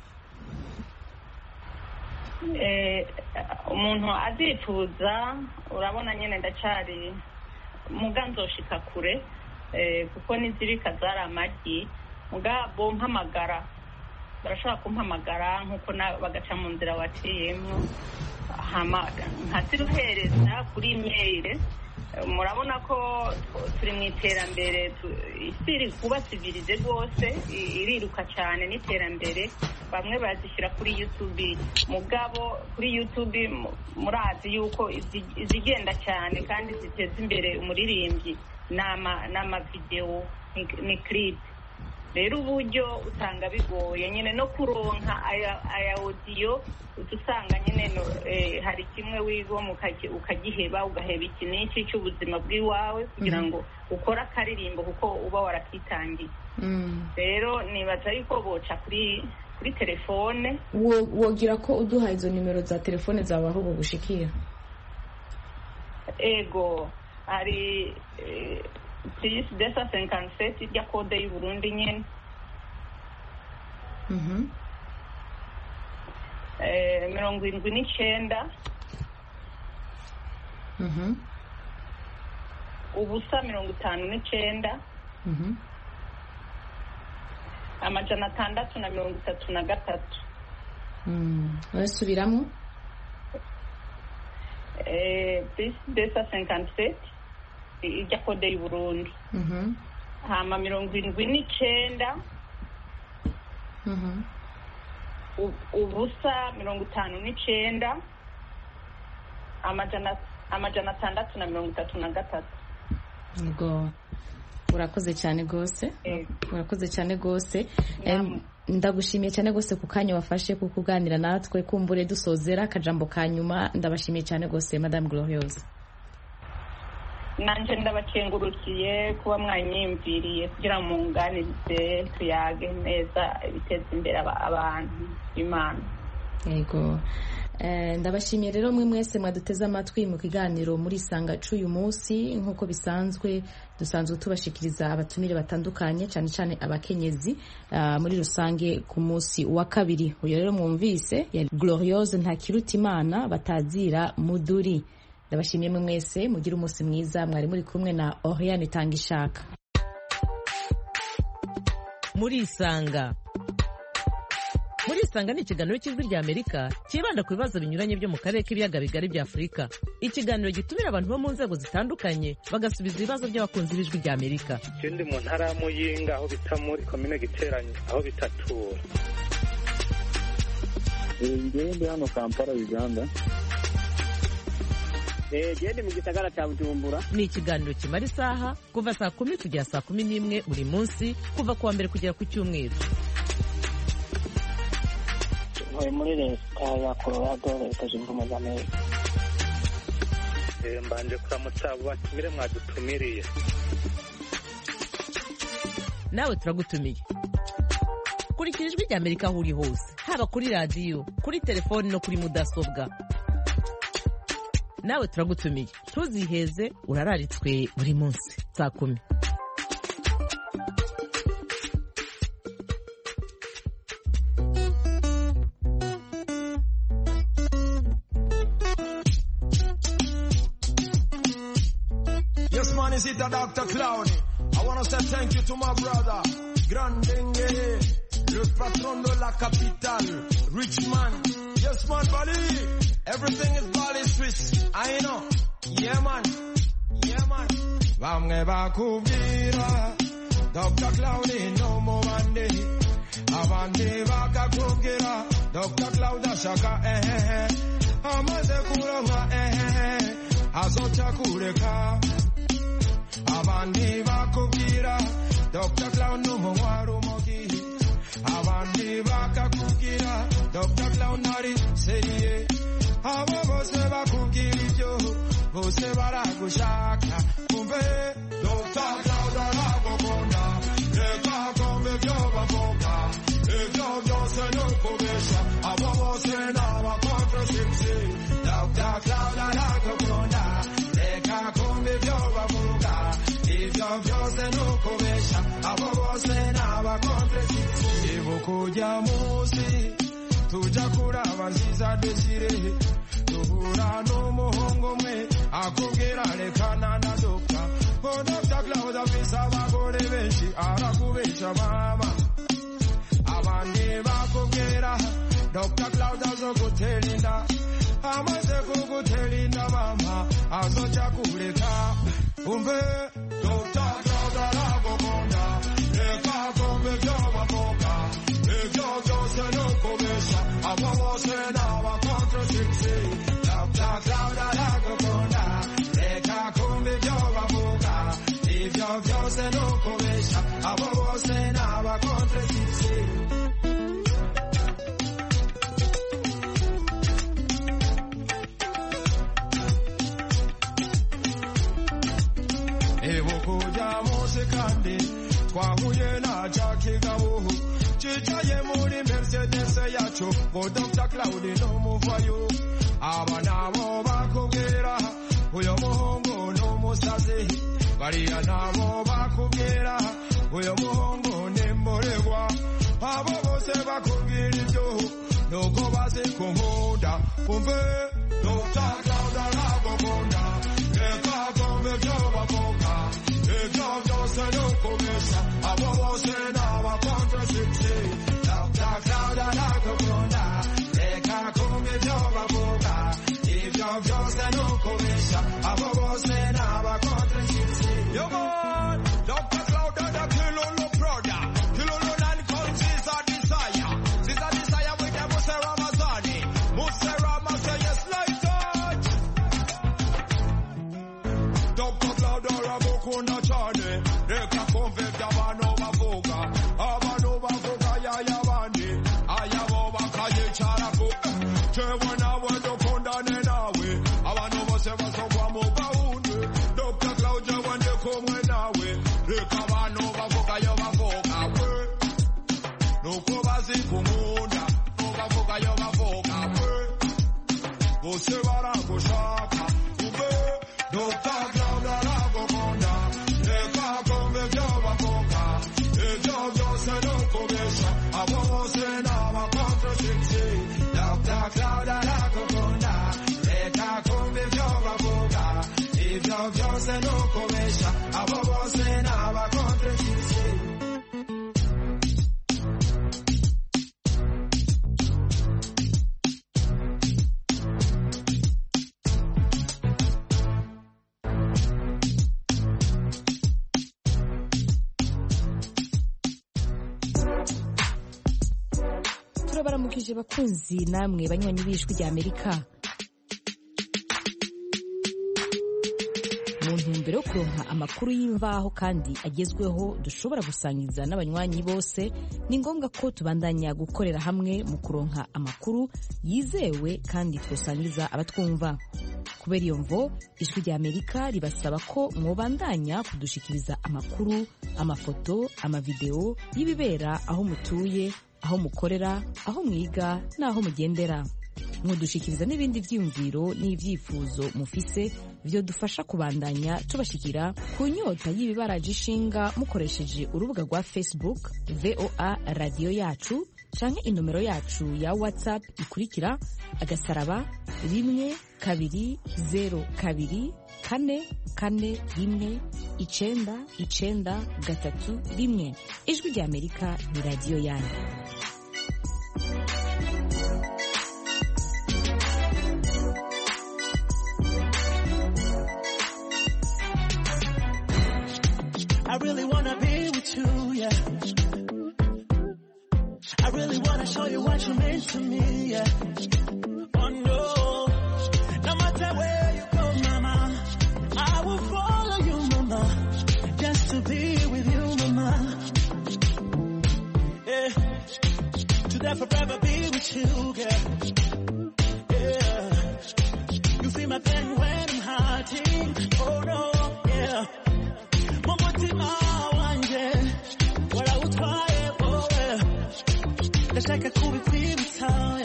Umuntu azifuza, urabona nyene ndacari muga nzoshika kure, kuko nizibika zari amagi, muga bo mpamagara, barashobora kumpamagara nk'uko bagaca mu nzira waciyemo, nkaziruhereza kuri email. Murabona ko turi mu iterambere, isi iri kuba civilize rwose, iriruka cyane n'iterambere. Bamwe bazishyira kuri YouTube, mugabo kuri YouTube murazi yuko izigenda cyane kandi ziteza imbere umuririmbyi n'ama video ni clip. Rero uburyo usanga bigoye nyine no kuronka aya audio, usanga nyine hari kimwe wigoma ukagiheba, ugaheba iki n'iki cy'ubuzima bw'iwawe kugira ngo ukora akaririmbo kuko uba warakitangiye. Rero nibaza yuko boca kuri telefone. Wogira ko uduha izo nimero za telefone zawe aho gushikira? ego hari plus 257 ijya kode y'u Burundi nyene. 79 ubusa 59 amajana 633. Urasubiramo? Plus 257 ijya kode y'u Burundi. Hama 79 ubusa 59 amajana 633. Yego, urakoze cyane gose. Urakoze cyane gose. Ndagushimiye cyane gose ku kanya wafashe ku kuganira natwe, kumbure dusozera akajambo kanyuma. Ndabashimiye cyane gose Madame Gloriose. Nanje ndabakengurukiye kuba mwanyimviriye kugira ngo munganize tuyage neza ibiteza imbere abantu Imana. Yego. Ndabashimiye rero mwe mwese mwaduteze amatwi mu kiganiro muri sanga c'uyu munsi. Nkuko bisanzwe dusanzwe tubashikiriza abatumire batandukanye cyane cyane abakenyezi muri rusange ku munsi wa kabiri. Uyo rero mwumvise ya Gloriose Ntakirutimana batazira Muduri. Ndabashimiye mwe mwese, mugira umunsi mwiza. Mwari muri kumwe na Oriane Tangishaka. Muri isanga ni ikiganiro cy'Ijwi rya Amerika kibanda ku bibazo binyuranye byo mu karere k'ibiyaga bigari bya Afurika. Ikiganiro gitumira abantu bo mu nzego zitandukanye bagasubiza ibibazo by'abakunzi b'Ijwi rya Amerika. Ikindi mu ntara ya Muyinga aho bita muri komine Giteranyi aho bitatura. Ngende hano Kampala Uganda. Gende mu gisagara cya Bujumbura. Ni ikiganiro kimara isaha kuva saa 10 kugera saa 11 buri munsi, kuva kuwa mbere kugera ku cyumweru. Muri leta ya Colorado leta zunze ubumwe za Amerika. Mbanje kuramutsa abo batumire mwadutumiriye. Nawe turagutumiye. Kurikira Ijwi rya Amerika aho uri hose, haba kuri radio, kuri telefoni no kuri mudasobwa. Nawe turagutumiye. Ntuziheze, urararitswe buri munsi saa 10. Yes, man, is it a Dr. Clowney? I want to say thank you to my brother, Grandenge, le patron de la capitale, rich man. Yes, man, Bali. Everything is Bali Swiss. I know. Yeah, man. Yeah, man. Bamwe bakubwira Dr. Clowney no more Monday. Abandi bakakubwira Dr. Clowney shaka amaze kuronka azocha kureka. Abandi bakubwira Dr. Clowney no more rumogi. Abandi bakakubwira Dr. Clowney ari seriye. Abo bose bakubwira ibyo bose baragushaka. Kumbe Dr. Clowney aragukunda. Reka kumbe byo bavuga. Ibyo byose ni ukubesha. Abo bose ni abakontrasipsi. Dr. Clowney aragukunda. Reka kumbe byo bavuga. Ibyo byose ni ukubesha. Abo bose ni abakontrasipsi. Ibukujya munsi tuja kuraba nziza Desire. Duhura n'umuhungu umwe akubwira rekana na Dr. Dr. Clowney afise abagore benshi arakubesha mama. Abandi bakubwira Dr. Clowney azogutera inda. Amaze kugutera inda mama azoca kureka. Umve Dr. Clowney aragukunda. Reka kumbe byo bavuga. Ibyo byose ni ukubesha. Abo bose ni abakontrasipsi. Dr. Clowney aragukunda. Reka kumbe byo bavuga. Ibyo byose ni ukubesha. Abo bose ni abakontrasipsi. Ibukujya munsi kandi twahuye na Jakigabo cicaye muri Mercedes yacu ngo Dr. Clowney no muvayo. Aba nabo bakubwira uyo muhungu n'umusazi bariya nabo bakubwira uyo muhungu nimboregwa abo bose bakubwira ibyo nuko bazi kunkunda umve Dr. Claude aragukunda reka kumve ibyo bavuga ibyo byose nukubesha abo bose n'abakontrasiti Dr. Claude aragukunda reka kumve ibyo bavuga ibyo byose nukubesha abo bose n'abakontrasiti yo man Dr. Claude and a Kilolo brother Kilolo and called Caesar Desire with them Muse Ramazani Muse Ramazani yes like that Dr. Claude arabukunda cyane reka kumve by'abantu bavuga y'ayabandi ayabo bakayicara ku jewe nawe dukundane nawe abantu bose basogwa mu gahunda Dr. Claude jewe ndi kumwe nawe reka abantu bavuga yo bavuga we nuko bazi kunkunda bavuga yo bavuga we bose baragushaka ube Dr. Claude aragukunda reka kumve ibyo bavuga ibyo byose nukubesha abo bose n'abakontrasiti Dr. Claude aragukunda reka kumve ibyo bavuga ibyo byose nukubesha abo bose n'abakontrasiti turabaramukije bakunzi namwe banywanyi b'ijwi rya Amerika mu ntumbero yo kuronka amakuru y'imvaho kandi agezweho dushobora gusangiza n'abanywanyi bose ni ngombwa ko tubandanya gukorera hamwe mu kuronka amakuru yizewe kandi twosangiza abatwumva kubera iyo mvo ijwi rya Amerika ribasaba ko mwobandanya kudushikiriza amakuru amafoto amavideo y'ibibera aho mutuye aho mukorera aho mwiga n'aho mugendera mudushikiriza n'ibindi vyiyumviro n'ivyifuzo mufise vyo dufasha kubandanya tubashikira ku nyota y'ibibaraje ishinga mukoresheje urubuga rwa Facebook VOA radio yacu canke inomero yacu ya WhatsApp ikurikira agasaraba 1202 441 993 ijwi rya Amerika ni radio yanyu. I really wanna be with you, yeah. I really wanna show you what you mean to me, yeah. Oh no, no matter where you go, mama, I will follow you, mama, just to be with you, mama. Yeah, to forever be with you, girl. Yeah, you feel my pain when I'm hurting. Oh no, yeah. Mumutima wanje warawutwaye wowe ndashaka kubikwibutsa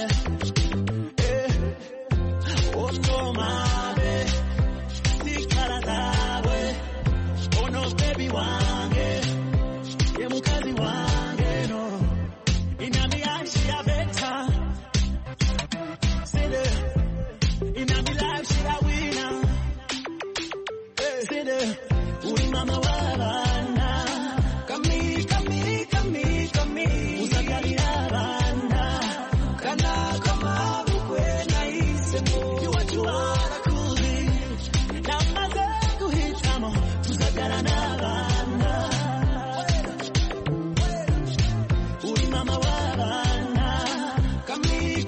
oh no mabe sikara nawe oh no baby wange ye mukazi wange no inami yashi ya beta sede inami life shi ya wina sede uri mama wabana kami uzagarira abana kana kama bukwe nahisemo yuwacuwara kuzi namaze guhitamo tuzagarana abana uri mama wabana kami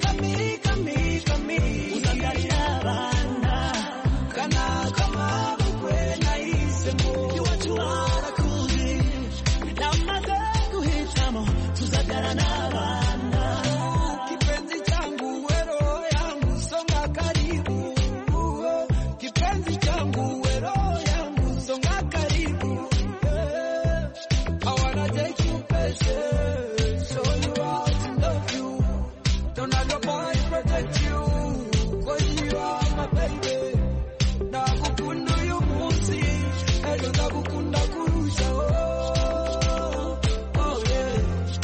uzagarira abana kana kama bukwe nahisemo yuwacuwara kuzi namaze guhitamo tuzagarana abana kipenzi changu wero yangu songa karibu kipenzi changu wero yangu songa karibu ndagukunda kurushaho. Oh yeah.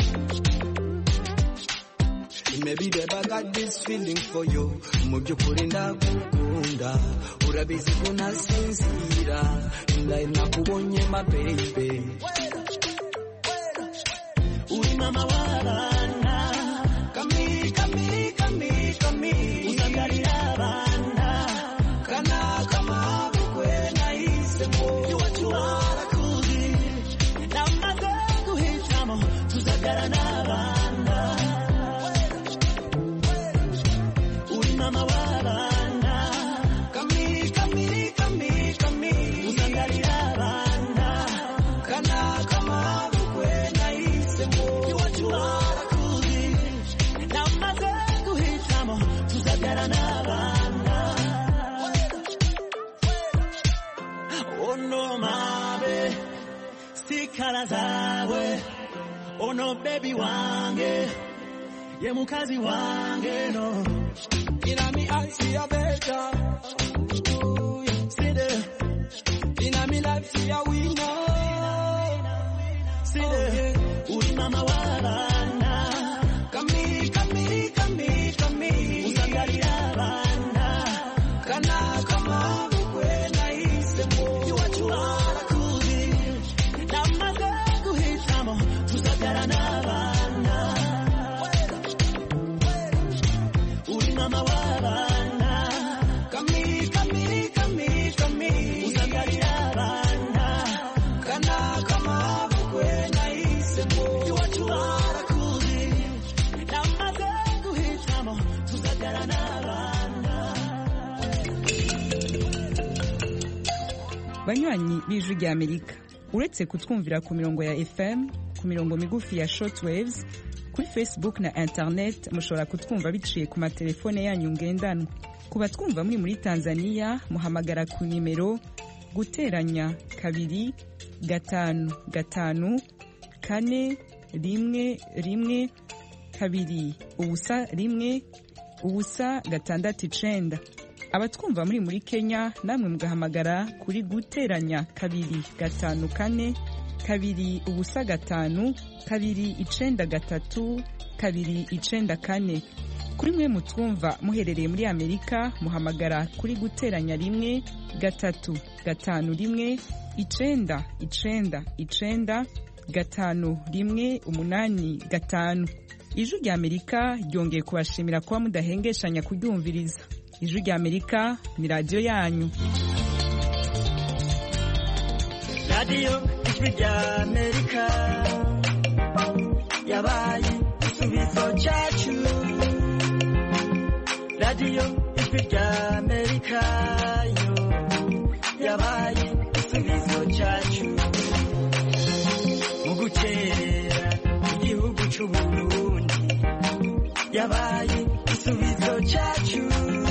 Maybe babe, I got this feeling for you. Mu byukuri ndagukunda, urabizi ko nasinzira, inda nakubonye my baby. Uri mama w'abana, kami usangarira abana, kana kama bukwe nahisemo iwacu harakuzi, namaze guhitamo tuzagara n'abana. Uri mama w'abana, kami usangarira abana, kana kama bukwe nahisemo iwacu harakuzi, namaze guhitamo tuzagara n'abana. Oh no mabe, sikala zawe, oh no baby wange, ye mukazi wange no. Inami I see a better, see there. Inami life see a winner, see there. Uri mama w'abana, kami usangarira abana, kana kama bukwe nahisemo iwacu harakuzi, namaze guhitamo tuzagara n'abana. Uri mama w'abana, kami usangarira abana, kana kama bukwe nahisemo iwacu harakuzi, namaze guhitamo tuzagara n'abana. Banywanyi b'Ijwi ry'Amerika, uretse kutwumvira ku mirongo ya FM, ku mirongo migufi ya shortwaves, kuri Facebook na internet mushobora kutwumva biciye ku matelefone yanyu ngendanwa. Ku batwumva muri Tanzania muhamagara ku nimero guteranya 2 5 5 4 1 1 2 ubusa 1 ubusa 6 abatwumva muri Kenya namwe mugahamagara kuri guteranya 2 5 4 2 ubusa 5 2 93 2 94. Kuri mwe mutwumva muherereye muri Amerika muhamagara kuri guteranya 1 3 5 1 9 9 9 5 1 8 5. Ijwi ry'Amerika ryongeye kubashimira kuba mudahengeshanya kuryumviriza. Ijwi ry'Amerika ni radio yanyu. Radio Ijwi ry'Amerika yabaye igisubizo cyacu. Radio Ijwi ry'Amerika yo yabaye igisubizo cyacu. Mu gukerera igihugu cy'u Burundi yabaye igisubizo cyacu.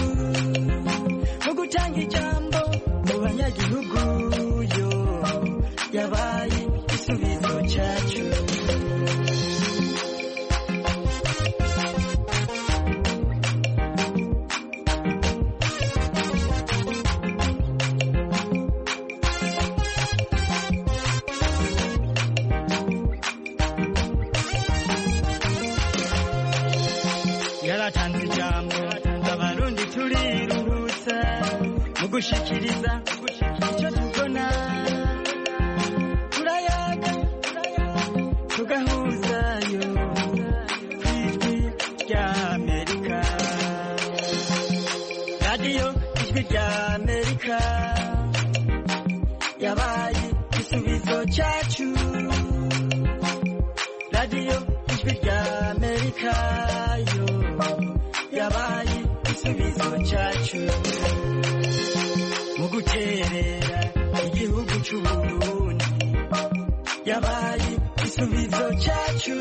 Mu gutanga ijambo mu banyagihugu yo yabaye igisubizo cyacu. Yaratanze ijambo abarundi turiruhutsa mu gushikiriza icyo tubona. Turayaga tugahuzayo kw'Ijwi ry'Amerika. Radio Ijwi ry'Amerika yabaye igisubizo cyacu. Radio Ijwi ry'Amerika yo yabaye igisubizo cyacu. Mu guterera igihugu cy'u Burundi yabaye igisubizo cyacu.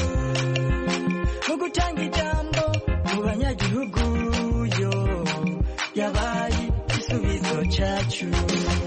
Mu gutanga ijambo mu banyagihugu yo yabaye igisubizo cyacu.